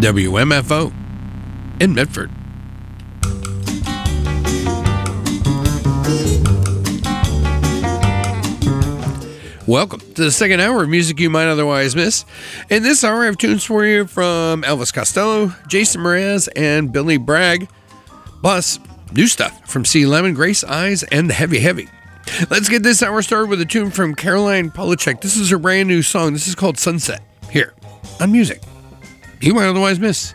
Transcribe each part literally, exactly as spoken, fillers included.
W M F O in Medford. Welcome to the second hour of music you might otherwise miss. In this hour, I have tunes for you from Elvis Costello, Jason Mraz, and Billy Bragg. Plus, new stuff from C. Lemon, Grace Eyes, and The Heavy Heavy. Let's get this hour started with a tune from Caroline Polachek. This is her brand new song. This is called Sunset, here on Music You Might Otherwise Miss.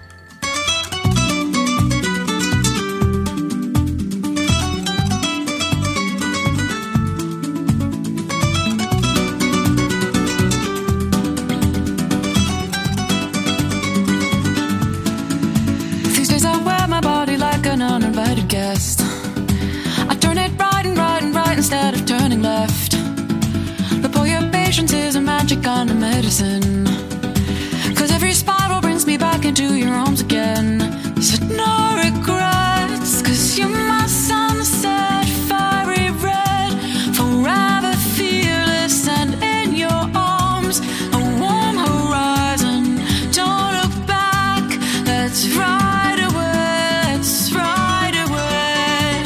These days I wear my body like an uninvited guest. I turn it right and right and right instead of turning left. But boy, your patience is a magic kind of medicine. Cause every spiral brings me back into your arms again. So no regrets, cause you're my sunset, fiery red, forever fearless and in your arms, a warm horizon. Don't look back, let's ride away, let's ride away.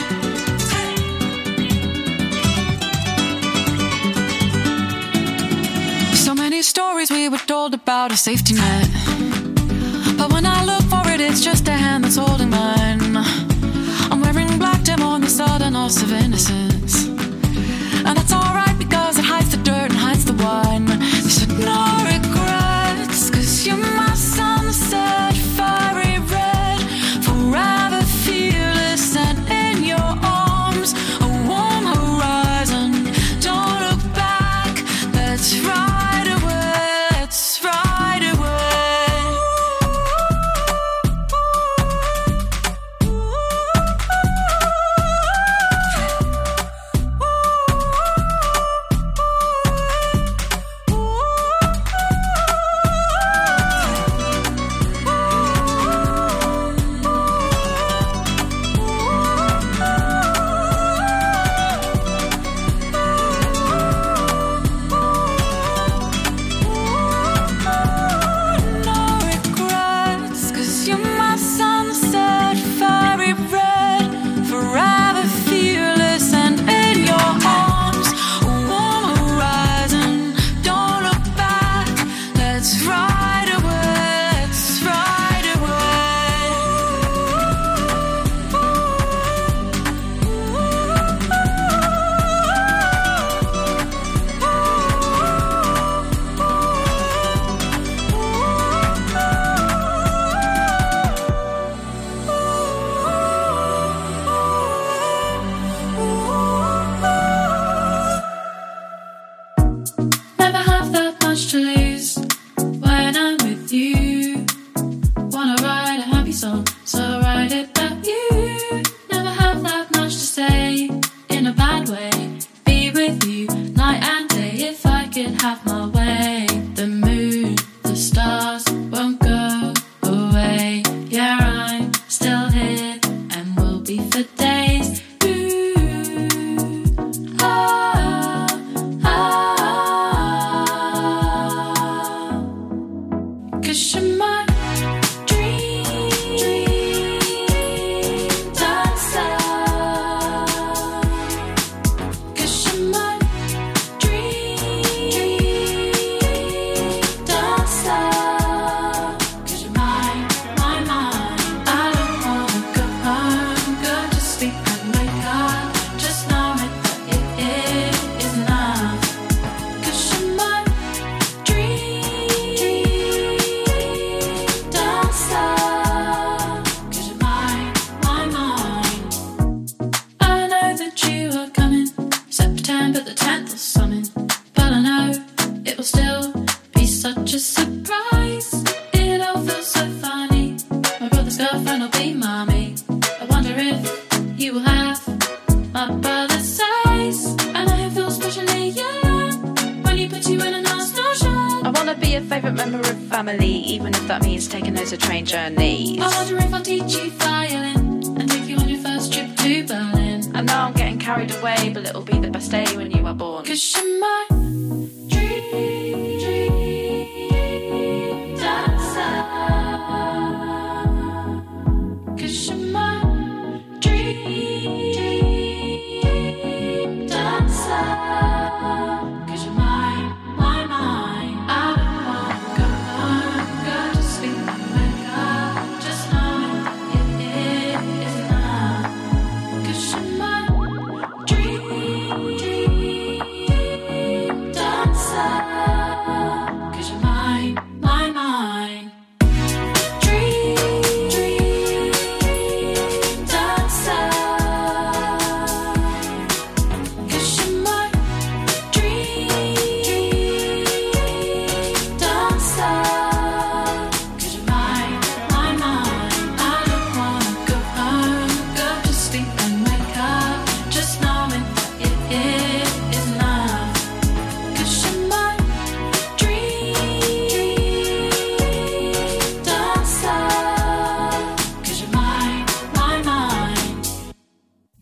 So many stories we were told about a safety net, but when I look for it, it's just a hand that's holding mine. I'm wearing black to mourn the sudden loss of innocence, and that's alright because it hides the dirt and hides the wine. So no regrets, cause you're my sunset, fiery red, forever fearless and in your arms, a warm horizon. Don't look back, let's ride away, let's ride away. No regrets, cause you're my sunset, fiery red, forever fearless and in your arms, a warm horizon. Don't look back, let's ride away, let's ride Never have that much to lose when I'm with you. Wanna write a happy song, so write it about you. Never have that much to say in a bad way. Be with you night and day if I could have my way. The moon, the stars won't go away. Yeah, I'm still here and will be for days. Ooh, ah, ah. Cause you're my dream dancer. Cause you're my dream dancer. Cause you're mine, my mind. I don't wanna go home, go to sleep and wake up, just knowing that it is enough. Cause you're my dream dancer. Cause you're mine, my mind. I know that you are coming, September the tenth or something, but I know it will still be such a surprise. It all feels so funny. My brother's girlfriend will be mommy. I wonder if you will have my brother's size. And I feel especially young when he puts you in a nice notion. I wanna be a favourite member of family, even if that means taking those train journeys. I wonder if I'll teach you violin and take you on your first trip to Berlin. I know I'm getting carried away, but it'll be the best day when you are born. Cause you're my dream, dream dancer.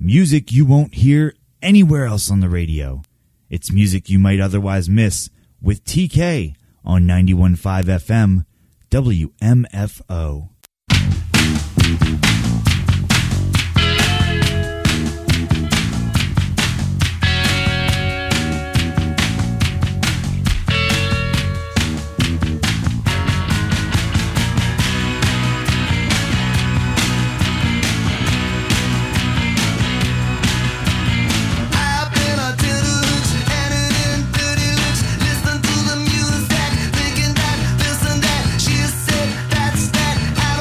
Music you won't hear anywhere else on the radio. It's music you might otherwise miss with T K on ninety-one point five F M W M F O. Listen to the music, thinking that this and that. She said that's that.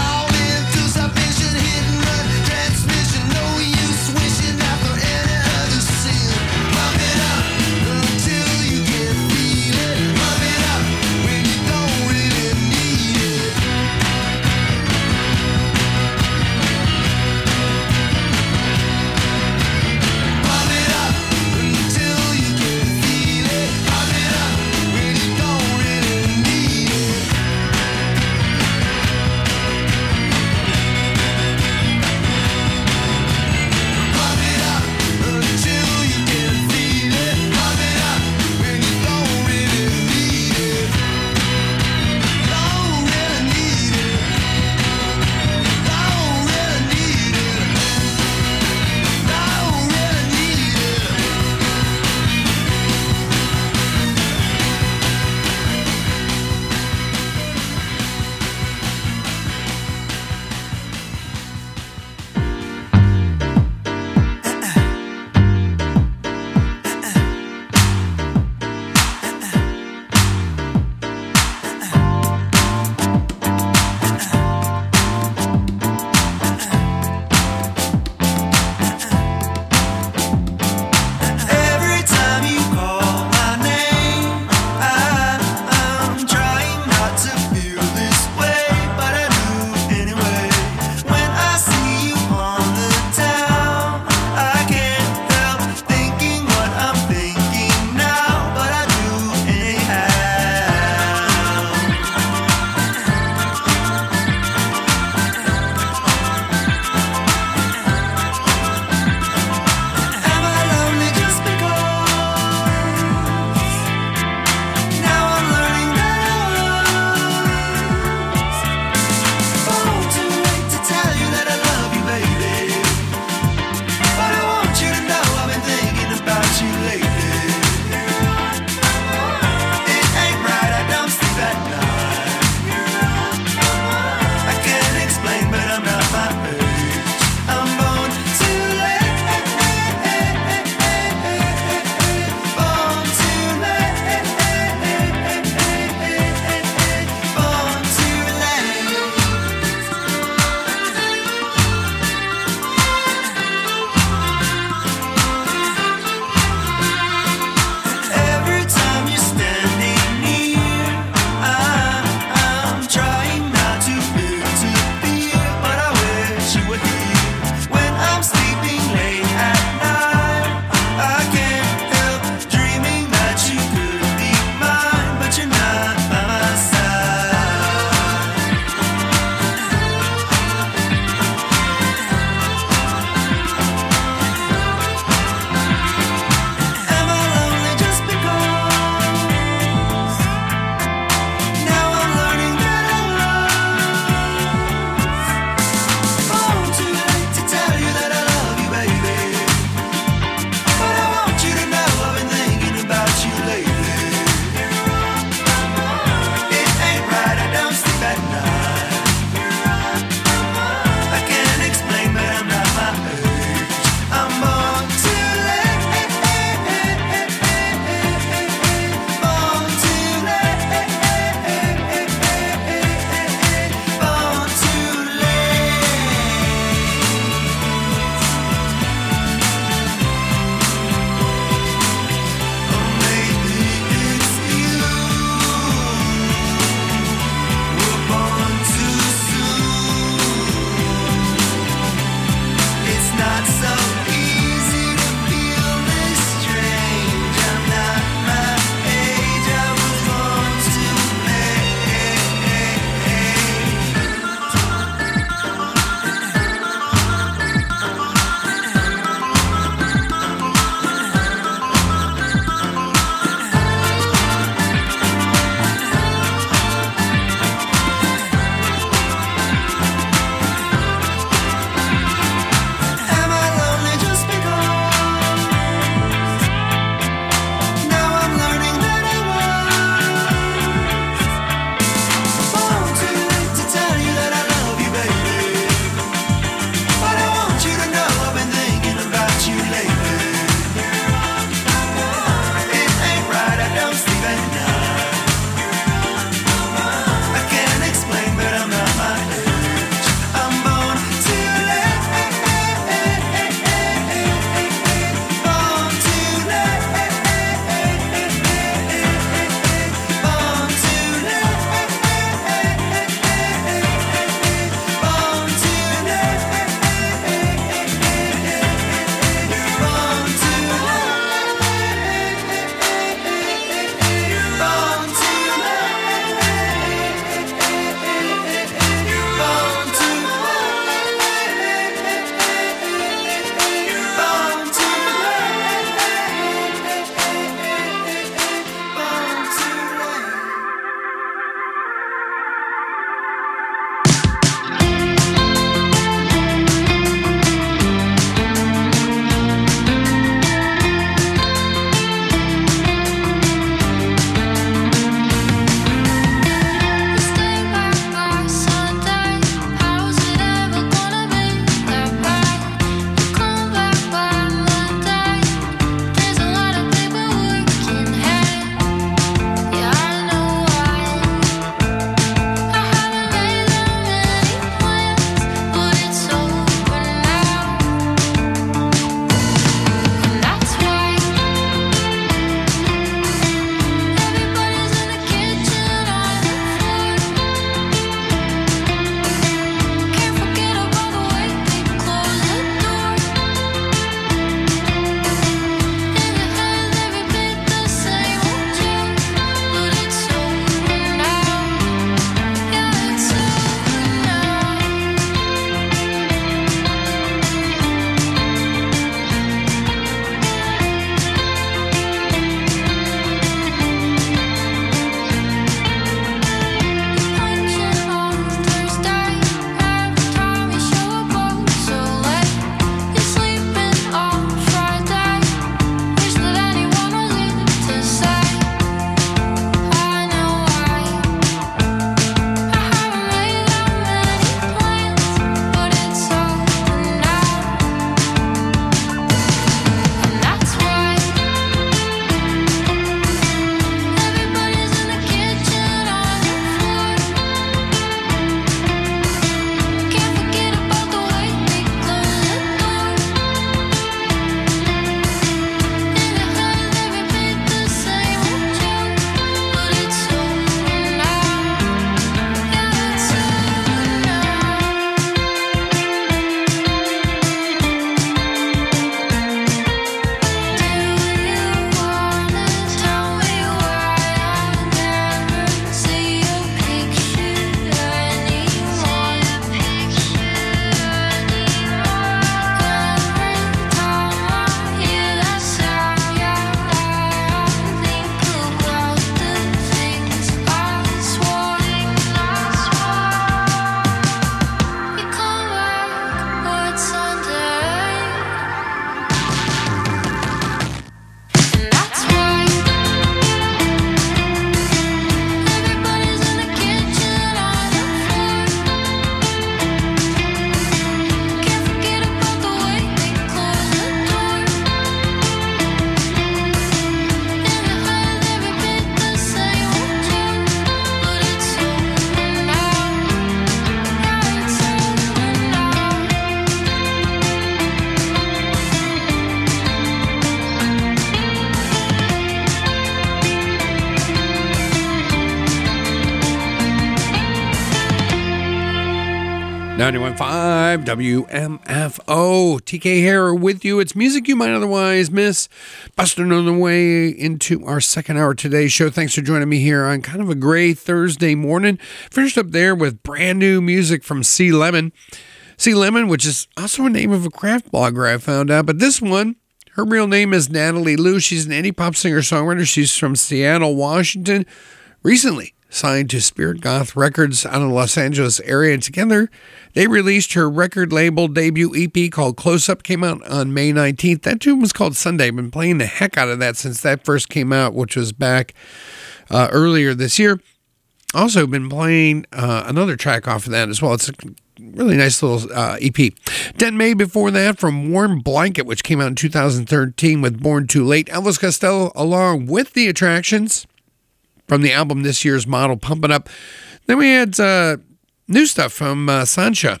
ninety-one point five W M F O. T K here with you. It's music you might otherwise miss. Busting on the way into our second hour of today's show. Thanks for joining me here on kind of a gray Thursday morning. Finished up there with brand new music from C. Lemon. C. Lemon, which is also a name of a craft blogger I found out. But this one, her real name is Natalie Lou. She's an indie pop singer-songwriter. She's from Seattle, Washington. Recently signed to Spirit Goth Records out of the Los Angeles area. And together, they released her record label debut E P called Close Up. Came out on May nineteenth. That tune was called Sunday. I've been playing the heck out of that since that first came out, which was back uh, earlier this year. Also been playing uh, another track off of that as well. It's a really nice little uh, E P. Den May before that from Warm Blanket, which came out in two thousand thirteen with Born Too Late. Elvis Costello along with The Attractions from the album this year's Model, Pump It Up. Then we had uh, new stuff from uh, Sancha.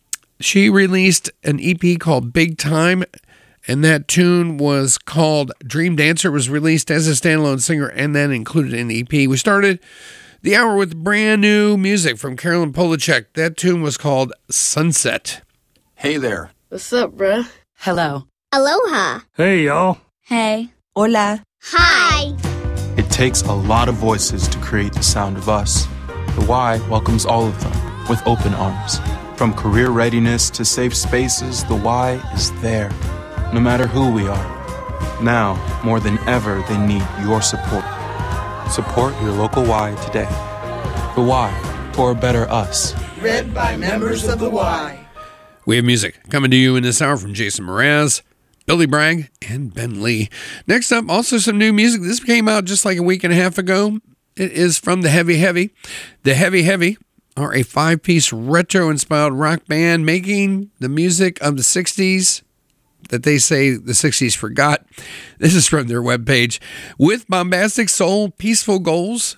She released an E P called Big Time, and that tune was called Dream Dancer. It was released as a standalone singer and then included in the E P. We started the hour with brand new music from Carolyn Polachek. That tune was called Sunset. Hey there. What's up, bruh? Hello. Aloha. Hey, y'all. Hey. Hola. Hi. It takes a lot of voices to create the sound of us. The Y welcomes all of them with open arms. From career readiness to safe spaces, the Y is there, no matter who we are. Now, more than ever, they need your support. Support your local Y today. The Y, for a better us. Read by members of the Y. We have music coming to you in this hour from Jason Mraz, Billy Bragg, and Ben Lee. Next up, also some new music. This came out just like a week and a half ago. It is from The Heavy Heavy. The Heavy Heavy are a five-piece retro-inspired rock band making the music of the sixties that they say the sixties forgot. This is from their webpage. With bombastic soul, peaceful goals.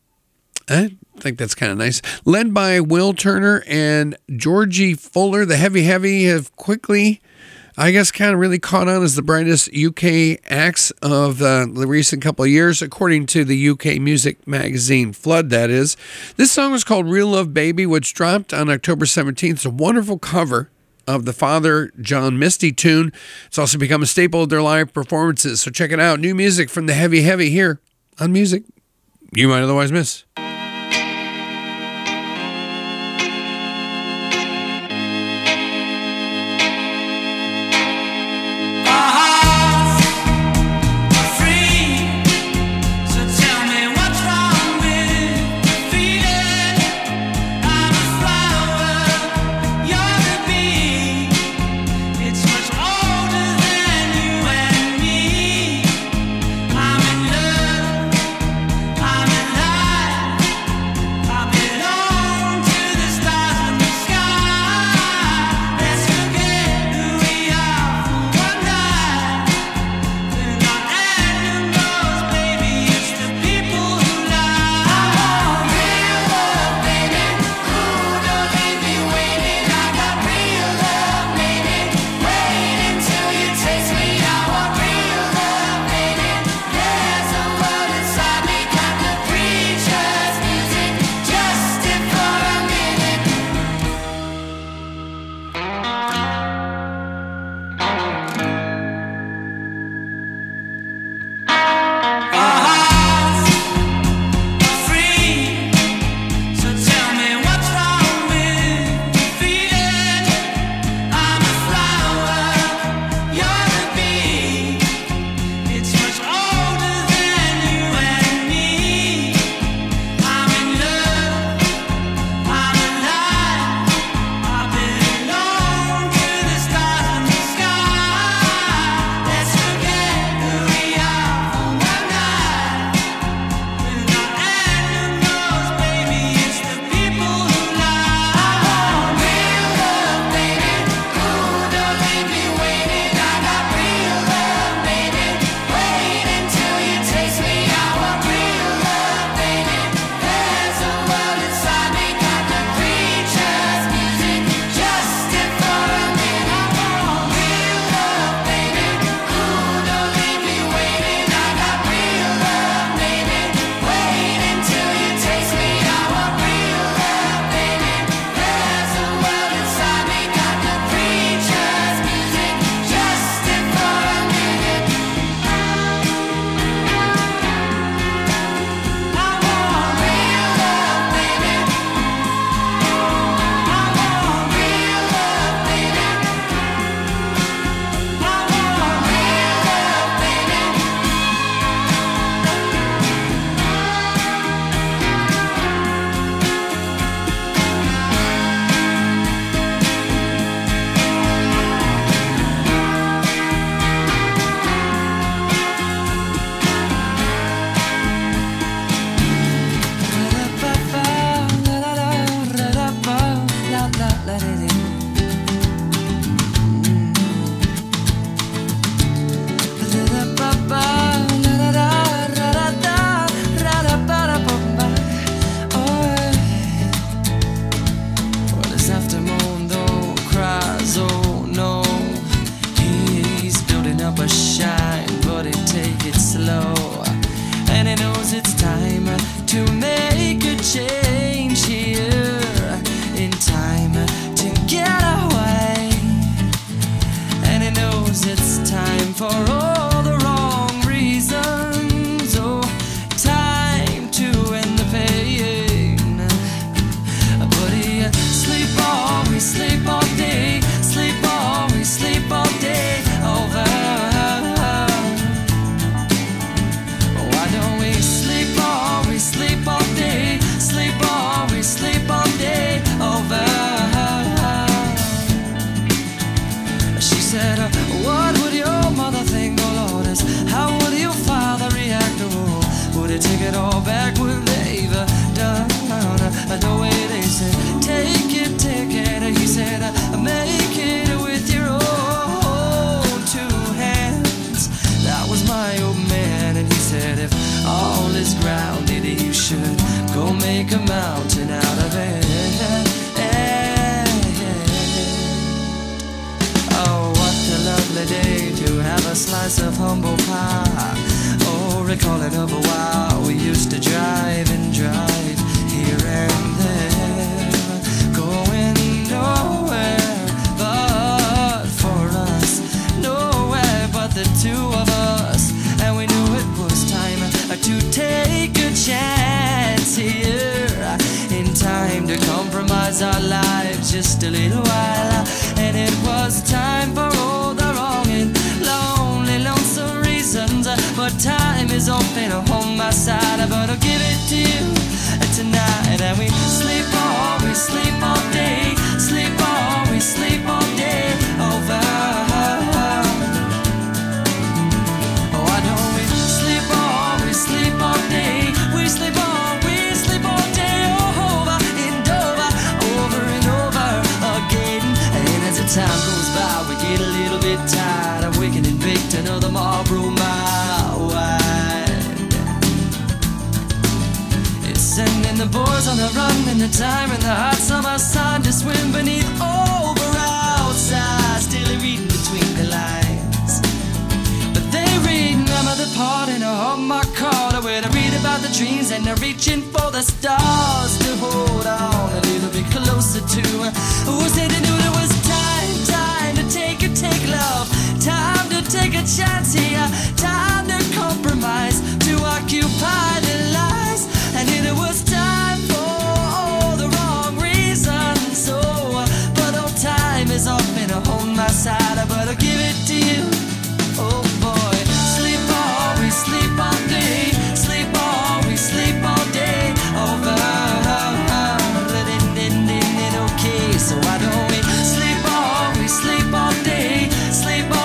I think that's kind of nice. Led by Will Turner and Georgie Fuller, the Heavy Heavy have quickly, I guess, kind of really caught on as the brightest U K acts of uh, the recent couple of years, according to the U K music magazine Flood, that is. This song was called Real Love Baby, which dropped on October seventeenth. It's a wonderful cover of the Father John Misty tune. It's also become a staple of their live performances, so check it out. New music from The Heavy Heavy here on Music You Might Otherwise Miss. I'm in love, I'm in love. it's time to make a change here. In time to get away. And he knows it's time for all the wrong reasons. Oh, time to end the pain. But he sleep always, sleep all day, sleep always, sleep all day over. Why don't we sleep always, sleep all day, sleep always, sleep all day over. She said, what would your mother think, oh Lord, is how would your father react, oh, would he take it all back, would they've done the way they said, take it, take it, he said, make it with your own two hands. That was my old man, and he said, if all is grounded, you should go make a mountain out of it. Oh, what a lovely day to have a slice of humble pie. Oh, recalling of a while we used to drive and drive here and there, going nowhere but for us, nowhere but the two of us. And we knew it was time to take a chance here, in time to compromise our lives just a little while. And it was time for all the wrong and lonely, lonesome reasons. But time is often on my side, but I'll give it to you tonight. And we sleep all, we sleep all day, sleep all, we sleep all day over. Why don't we sleep all, we sleep all day, we sleep all, we sleep all day over and over, over and over again. And as the time goes by, we get a little bit tired of waking and baked another Marlboro mile wide. It's sending the boys on the run in the time and the hot summer sun to swim beneath over outside, still reading between the lines. But they remember the part in a Hallmark card where they read about the dreams and they're reaching for the stars to hold on a little bit closer to. Who said they knew there was time, time to take a take love, time to take a chance here, time to compromise, to occupy their lives. And here it was time for all the wrong reasons. So, but all time is often on my side, but I'll give it to you. Oh boy, sleep all, we sleep all day, sleep all, we sleep all day over. Okay, so why don't we sleep all, we sleep all day, sleep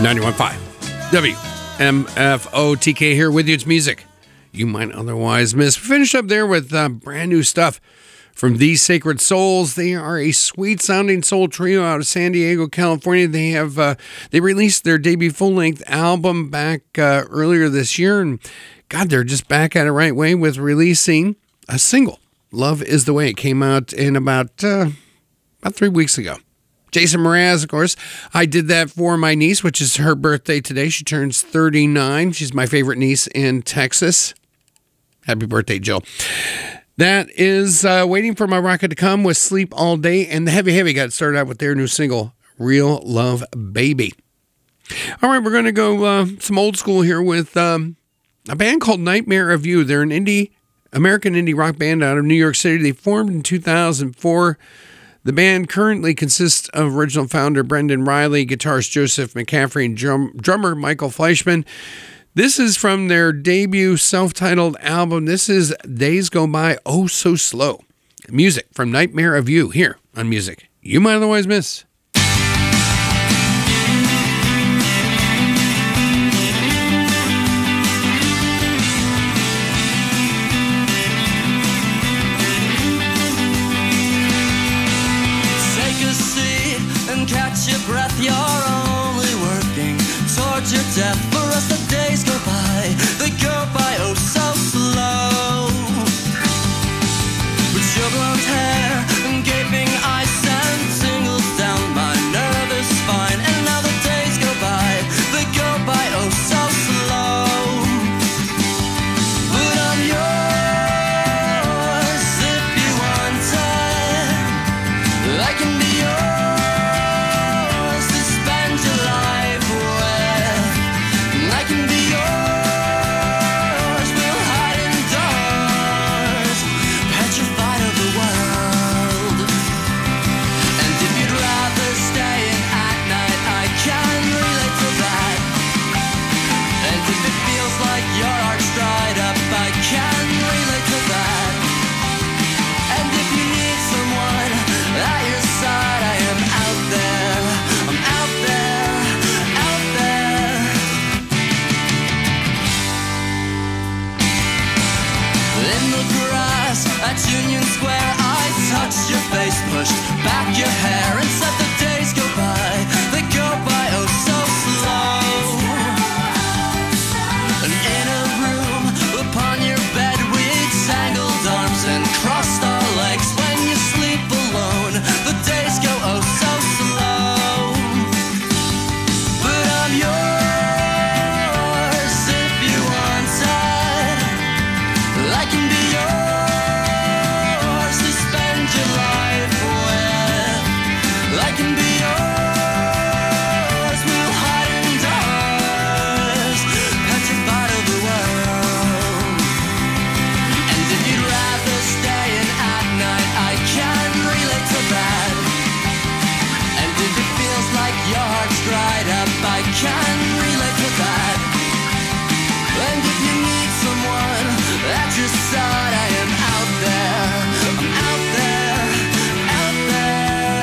ninety-one point five W M F O T K here with you. It's music you might otherwise miss. We finished up there with uh, brand new stuff from These Sacred Souls. They are a sweet sounding soul trio out of San Diego, California. They have uh, they released their debut full length album back uh, earlier this year, and God, they're just back at it right way with releasing a single. Love Is the Way. It came out in about uh, about three weeks ago. Jason Mraz, of course. I did that for my niece, which is her birthday today. She turns thirty-nine. She's my favorite niece in Texas. Happy birthday, Jill. That is uh, Waiting for My Rocket to Come with Sleep All Day. And the Heavy Heavy got started out with their new single, Real Love Baby. All right, we're going to go uh, some old school here with um, a band called Nightmare of You. They're an indie, American indie rock band out of New York City. They formed in two thousand four. The band currently consists of original founder Brendan Riley, guitarist Joseph McCaffrey, and drum, drummer Michael Fleischman. This is from their debut self-titled album. This is Days Go By Oh So Slow. Music from Nightmare of You here on Music You Might Otherwise Miss. Catch your breath, you're only working towards your death. For us the days go by, they go by oh so slow. With your blonde hair and gaping eyes send tingles down my nervous spine. And now the days go by, they go by oh so slow. But I'm yours if you want it. I can be yours. Union Square, I touched your face, pushed back your hair, and said the days go by, they go by oh so slow. And in a room, upon your bed, we tangled arms and crossed our legs. When you sleep alone, the days go oh so slow. But I'm yours if you want it. I can be yours. I can be yours, we'll hide indoors, petrified of the world. And if you'd rather stay in at night, I can relate to that. And if it feels like your heart's dried up, I can relate to that. And if you need someone at your side, I am out there, I'm out there, out there.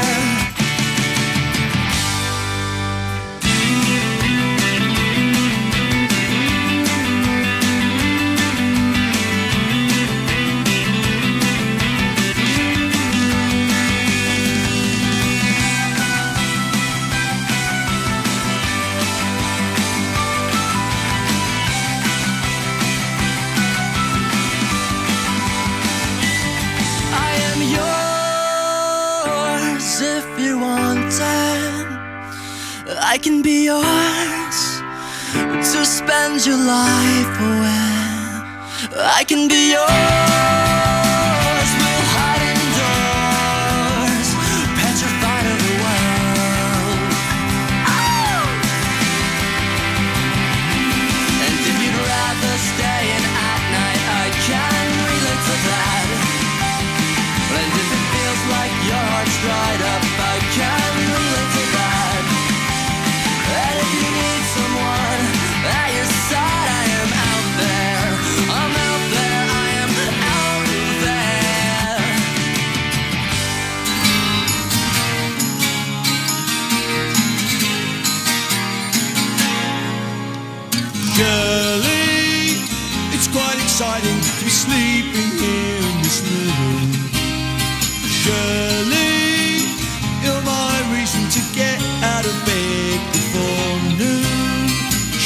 I can be yours to spend your life away. I can be yours, we'll hide indoors, petrified of the world. Oh! And if you'd rather stay in at night, I can relate to that. And if it feels like your heart's dried up, I can relate to that. And if you need someone at your side, I am out there. I'm out there, I am out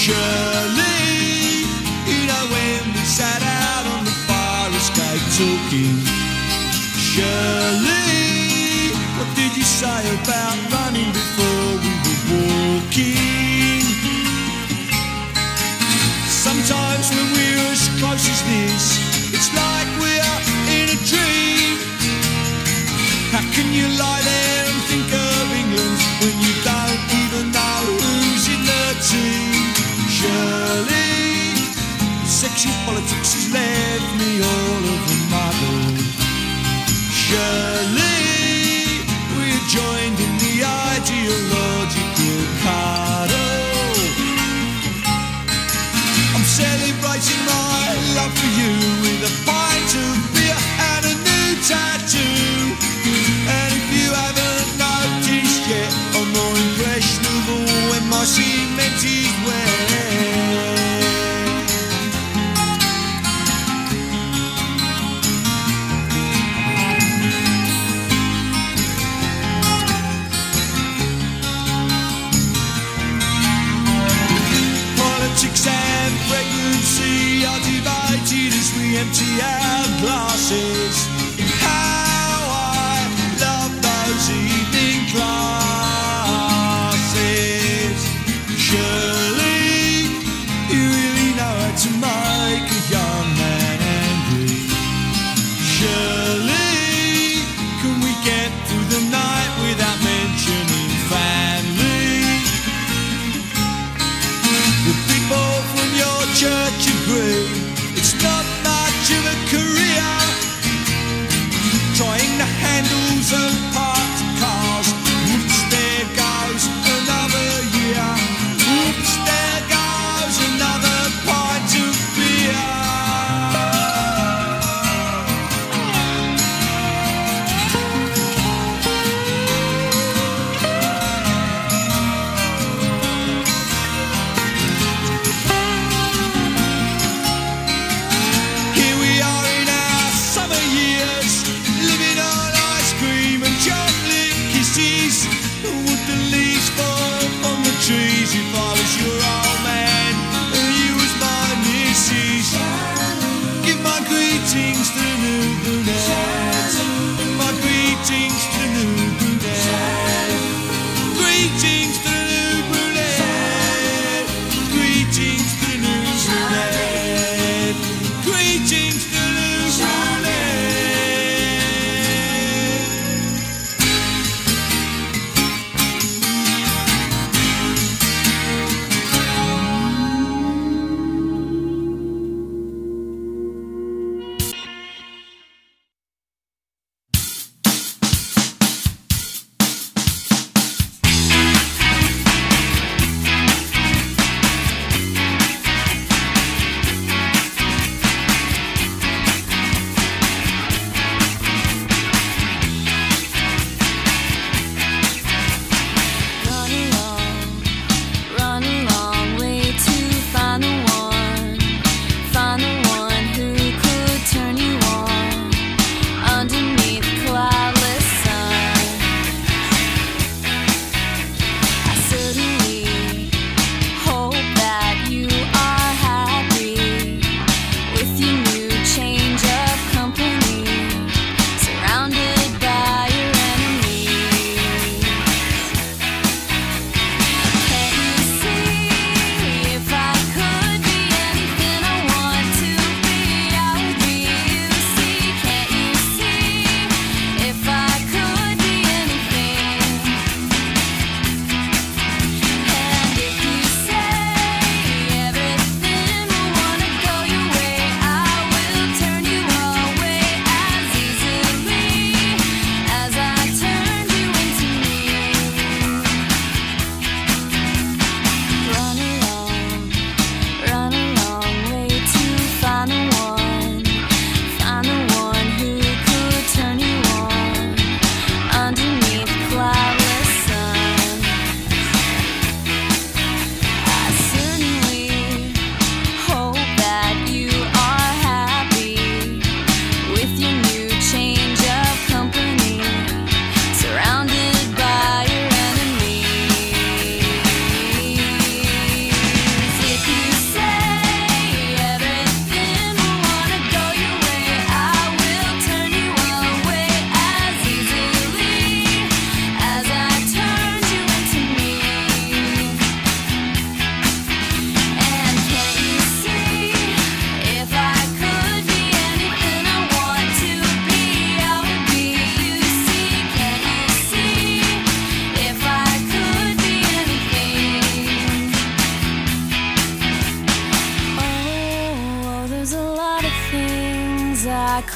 Shirley, you know when we sat out on the fire escape talking. Shirley, what did you say about running before we were walking? Sometimes when we're as close as this, it's like we're in a dream. How can you lie there and think of England when you don't even know who's in the team? Shirley, sexual politics has left me all of a muddle. Shirley, we're joined in the ideological cuddle. I'm celebrating my love for you with a pint of beer and a new tattoo. And if you haven't noticed yet, I'm more impressionable when my cement is wet. Politics and pregnancy are divided as we empty our glasses. How I love those evening classes. Shirley, you really know how to make a young man angry. Shirley, can we get through the night without mentioning family? The people from your church agree it's not much of a career.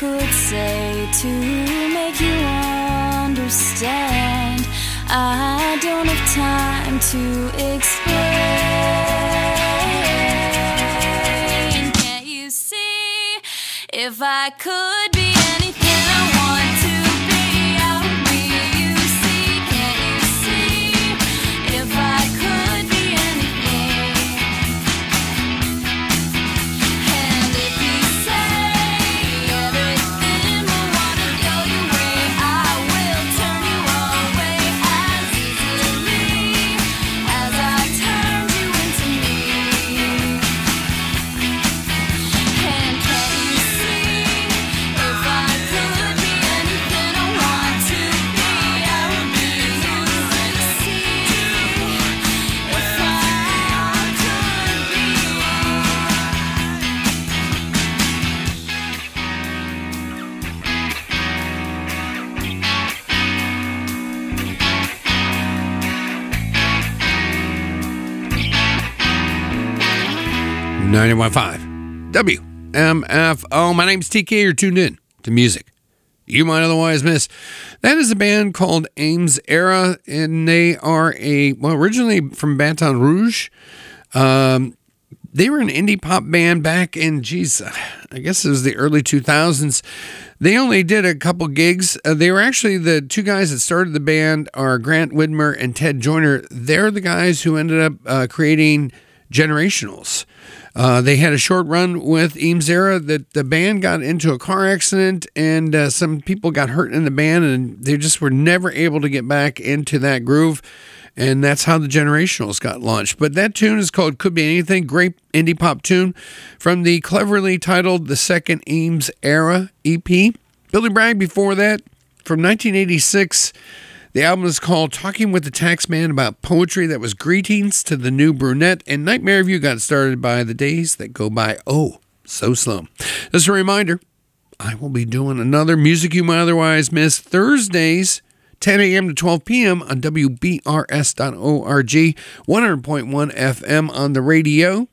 could say to make you understand. I don't have time to explain. Can't you see? If I could be anything I want to be, I would be you. See, can't you see? If I could be anything. And if you say everything will wanna go your way, I will turn you away as easily as I turned you into me. And can you see? If I could be anything I want to be, I would be you. See, if I could be. ninety-one point five W M F O. My name's T K. You're tuned in to music you might otherwise miss. That is a band called Ames Era, and they are a, well, originally from Baton Rouge. Um, they were an indie pop band back in, geez, I guess it was the early two thousands. They only did a couple gigs. Uh, they were actually the two guys that started the band are Grant Widmer and Ted Joyner. They're the guys who ended up uh, creating Generationals. Uh, they had a short run with Ames Era that the band got into a car accident and uh, some people got hurt in the band and they just were never able to get back into that groove. And that's how the Generationals got launched. But that tune is called Could Be Anything. Great indie pop tune from the cleverly titled The Second Ames Era E P. Billy Bragg before that from nineteen eighty-six. The album is called Talking with the Taxman, about poetry that was greetings to the new brunette. And Nightmare View got started by the days that go by oh so slow. Just a reminder, I will be doing another Music You Might Otherwise Miss Thursdays, ten a.m. to twelve p.m. on W B R S dot org, one hundred point one F M on the radio.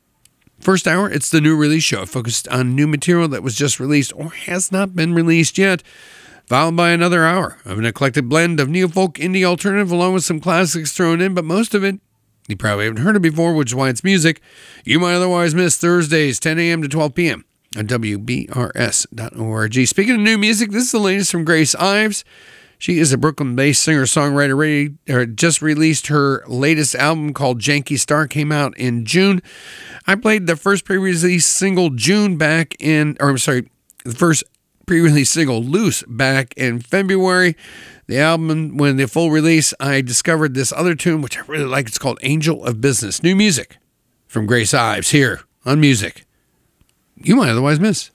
First hour, it's the new release show, focused on new material that was just released or has not been released yet. Followed by another hour of an eclectic blend of neo-folk, indie, alternative, along with some classics thrown in, but most of it you probably haven't heard it before, which is why it's music you might otherwise miss. Thursdays, ten a.m. to twelve p.m. on W B R S dot org. Speaking of new music, this is the latest from Grace Ives. She is a Brooklyn-based singer-songwriter, ready, or just released her latest album called Janky Star, came out in June. I played the first pre-release single, June, back in, or I'm sorry, the first pre-release single, Loose, back in February. The album, when the full release, I discovered this other tune, which I really like. It's called Angel of Business. New music from Grace Ives here on Music You Might Otherwise Miss.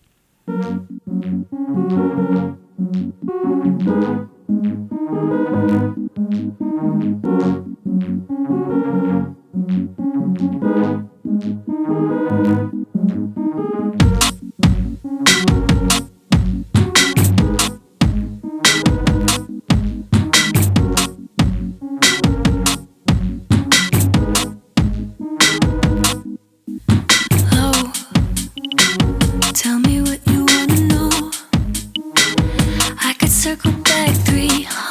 Tell me what you wanna know. I could circle back three hundred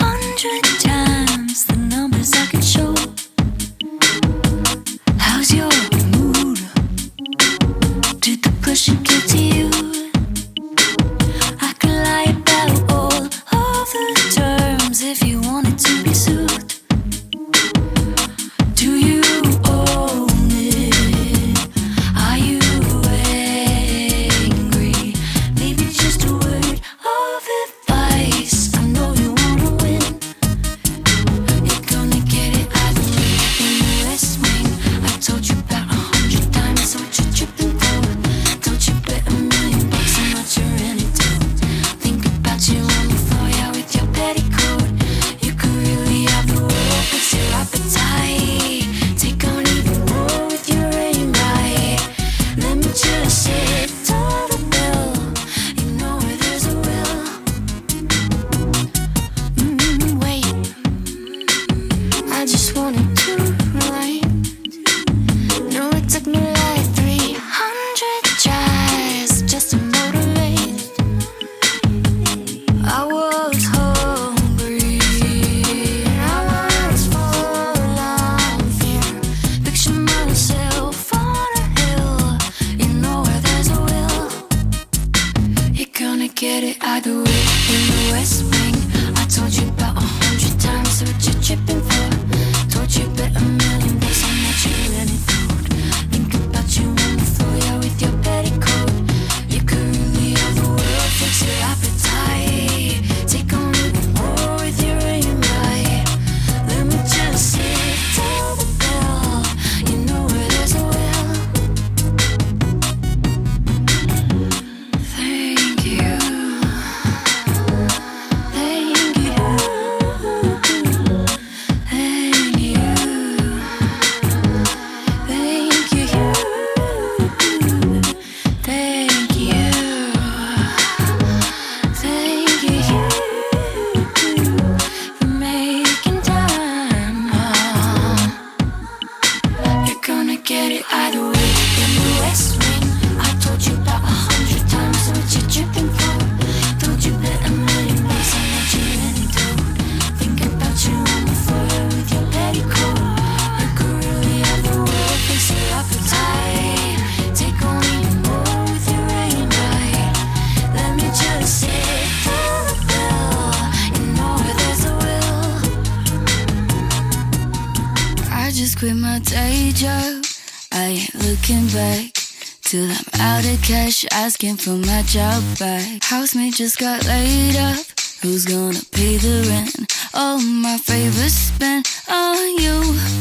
either way in the West Wing. I told you about a hundred times what you're tripping for. Told you about a million ways how much you really thought. Think about you on the floor, yeah, with your petticoat. You could really have the world, fix your appetite. Take on living war with your aim right. Let me just say, tell the bell, you know where there's a will. Thank you. Thank you. Thank you. Thank you. Thank you. Thank you for making time. You're gonna get it either way in the West Wing. I told you about a hundred times what you're tripping for. Told you that a million ways how much you really do. Think about you on the floor with your petticoat. You could really have the world, fix your appetite. Take on even more with your aim right. Let me just say, tell the bell, you know where there's a will. I just quit my day job. I ain't looking back till I'm out of cash, asking for my job back. Housemate just got laid off. Who's gonna pay the rent? All my favors spent on you.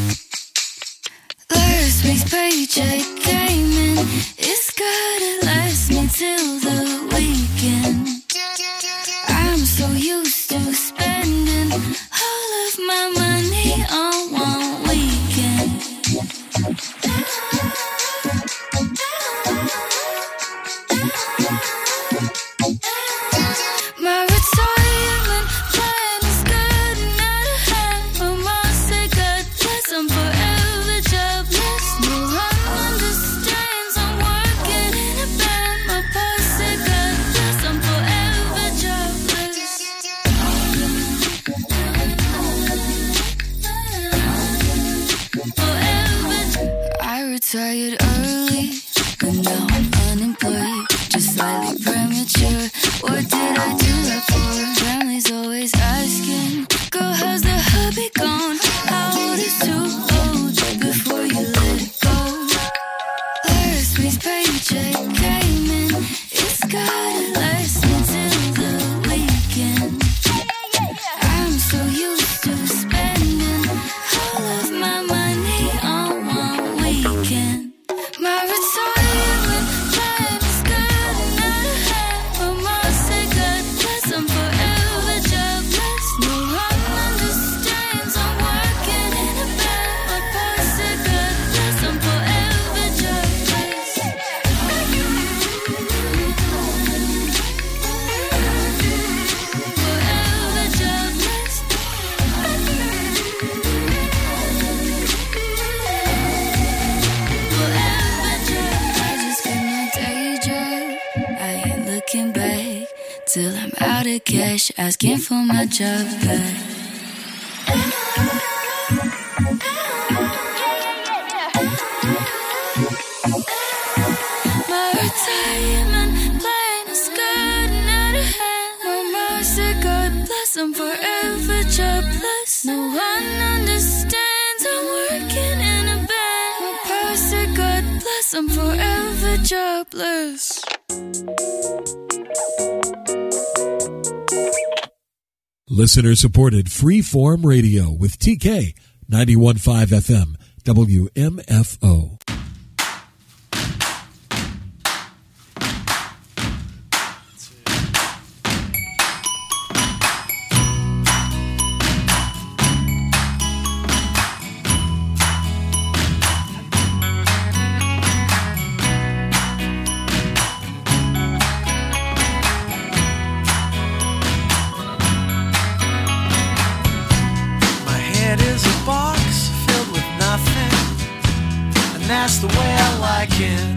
Last week's paycheck came in. It's gotta last me till the weekend. I'm so used to spending all of my money on one weekend. My retirement plan is good and out of hand. For my sake, God bless, I'm forever jobless. No one understands I'm working in a band. My boss said, God bless, I'm forever jobless. Forever. I retired early, but now I'm unemployed. Just slightly premature. What did I do that for? Family's always asking, girl, how's the hubby gone? How old is too old before you let it go? Last week's paycheck came in. It's gotta last me till the weekend. I'm so used to spending all of my money on one weekend. My retirement plan is good and out of hand. For my sake, God bless, I'm forever jobless. No one understands I'm working in a band. My boss said, God bless, I'm forever jobless. Forever jobless. Forever jobless. I just quit my day job. I ain't looking back till I'm out of cash, asking for my job back. My retirement plan is good and out of hand. My mom said, God bless, I'm forever jobless. No one understands I'm working in a band. My pa said, God bless, I'm forever jobless. Listener supported Freeform Radio with T K ninety-one point five F M W M F O. My head is a box filled with nothing, and that's the way I like it.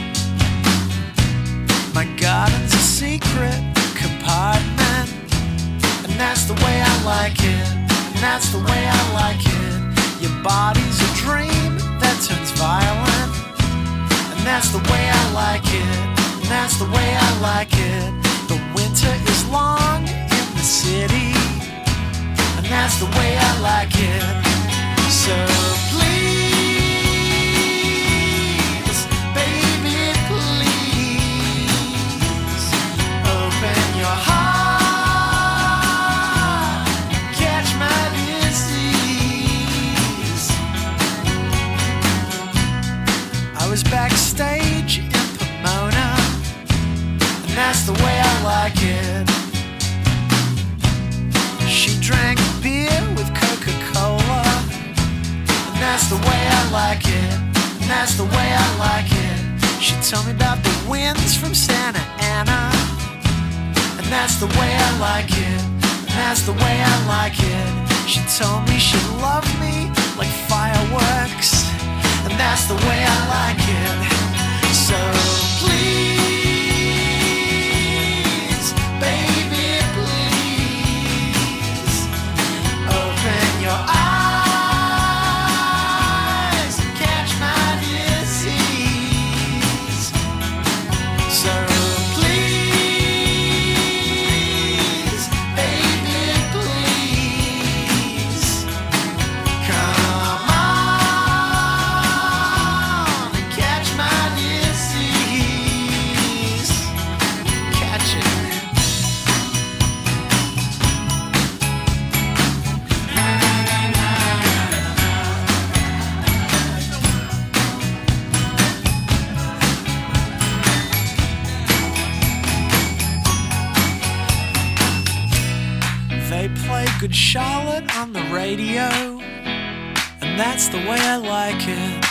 My garden's a secret compartment, and that's the way I like it. And that's the way I like it. Your body's a dream that turns violent, and that's the way I like it. And that's the way I like it. The winter is that's the way I like it. She told me about the winds from Santa Ana, and that's the way I like it, and that's the way I like it. She told me she loved me like fireworks, and that's the way I like it. So please, baby, please, open your eyes and catch my disease. So please, baby, please, come on and catch my disease. Catch it. They play Good Charlotte on the radio, and that's the way I like it.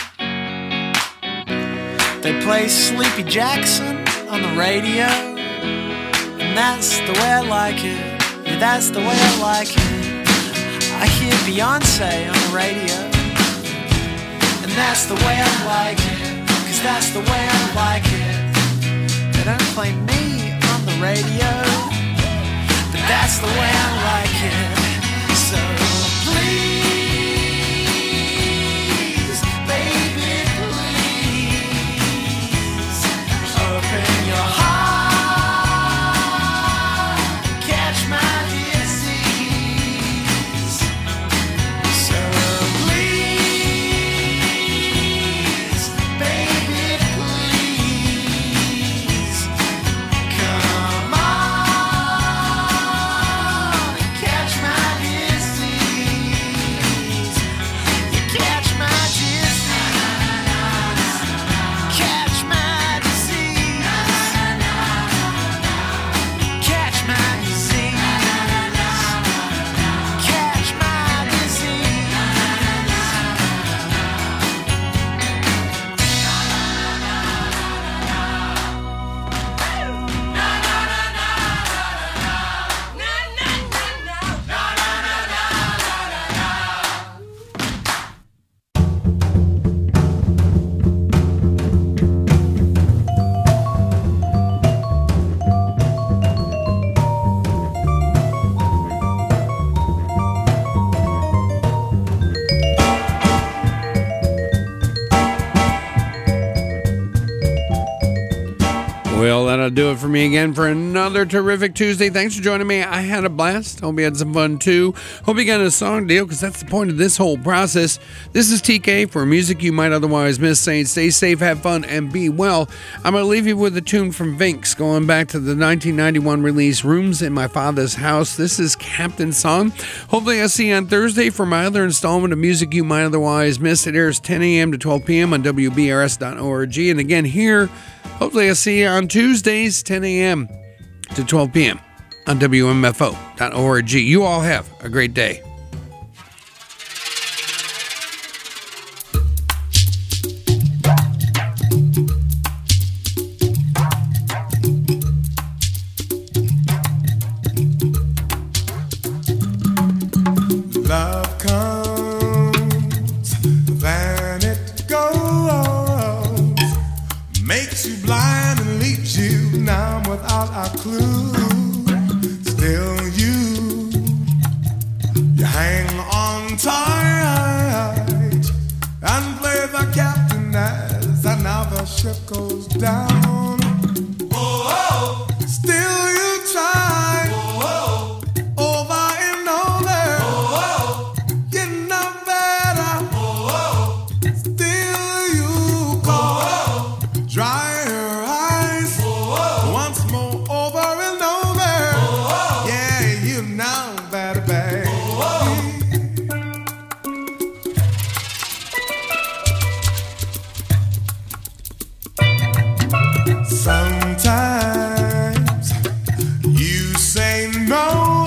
They play Sleepy Jackson on the radio, and that's the way I like it. Yeah, that's the way I like it. I hear Beyonce on the radio, and that's the way I like it, cause that's the way I like it. They don't play me on the radio, but that's the way I like it. So please, baby, please, open your heart, catch my disease. So please, baby, please, come on and catch my disease. You catch my disease. Catch my disease. Catch my disease. Catch my disease. Well, that'll do it for me again for another terrific Tuesday. Thanks for joining me. I had a blast. Hope you had some fun too. Hope you got a song deal, because that's the point of this whole process. This is T K for music you might otherwise miss, saying stay safe, have fun, and be well. I'm going to leave you with a tune from Vinx, going back to the nineteen ninety-one release Rooms in My Father's House. This is Captain's Song. Hopefully I'll see you on Thursday for my other installment of music you might otherwise miss. It airs ten a.m. to twelve p.m. on W B R S dot org. And again here, hopefully I'll see you on Tuesdays, ten a.m. to twelve p.m. on W M F O dot org. You all have a great day. Love comes, then it goes, makes you blind and leaves you numb without a clue. Still you, you hang on tight and play the captain as another ship goes down. Oh, oh. Still you try. Oh, oh. Over and over. Oh, oh. You know better. Oh, oh. Still you go. Oh, oh. Dry your eyes. Oh, oh. Once more over and over. Oh, oh. Yeah, you know better, babe. Oh, oh. Sometimes you say no,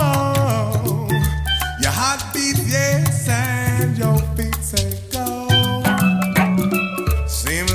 your heart beats yes and your feet say go. Seems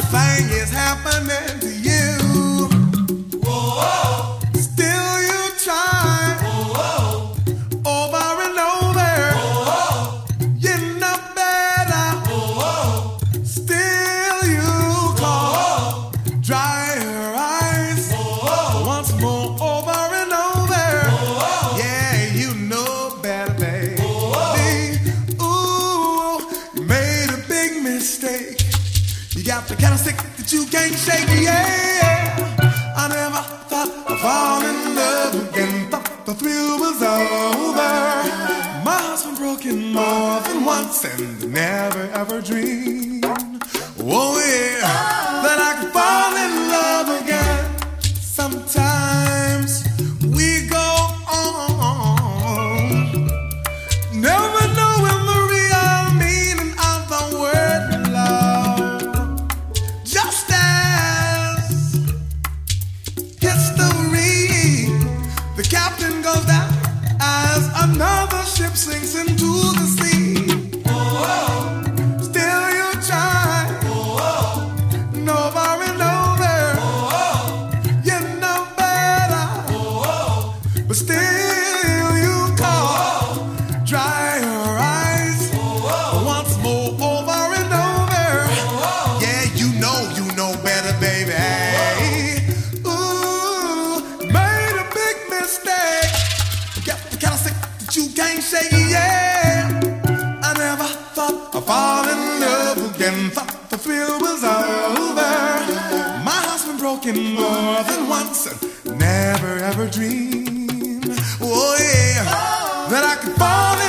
thing is happening to you. Whoa, whoa. Still you try. Whoa, whoa. Over and over. Whoa, whoa. You're not better. Whoa, whoa. Still you call. Whoa, whoa. Dry your eyes. Whoa, whoa. Once more over and over. Whoa, whoa. Yeah, you know better, baby. Whoa, whoa. Ooh, you made a big mistake. You got the kind of stick that you can't shake, yeah. I never thought I'd fall in love again. Thought the thrill was over. My heart's been broken more than once, and never ever dreamed, oh yeah, that I could fall in love again. Sometimes we go on, never knowing the real meaning of the word love. Just as history, the captain goes down as another ship sinks into the sea. Oh, still you try. Oh, over and over. Oh, you know better. Oh, but still you call. Dry your eyes. Oh, once more over and over. Oh, yeah, you know, you know better, baby. Ooh, made a big mistake. Got the kind of stick that you can't shake, yeah. I never thought I'd fall in love again. Thought the thrill was over. My heart's been broken more than once, and never ever dreamed, oh yeah, that I could fall in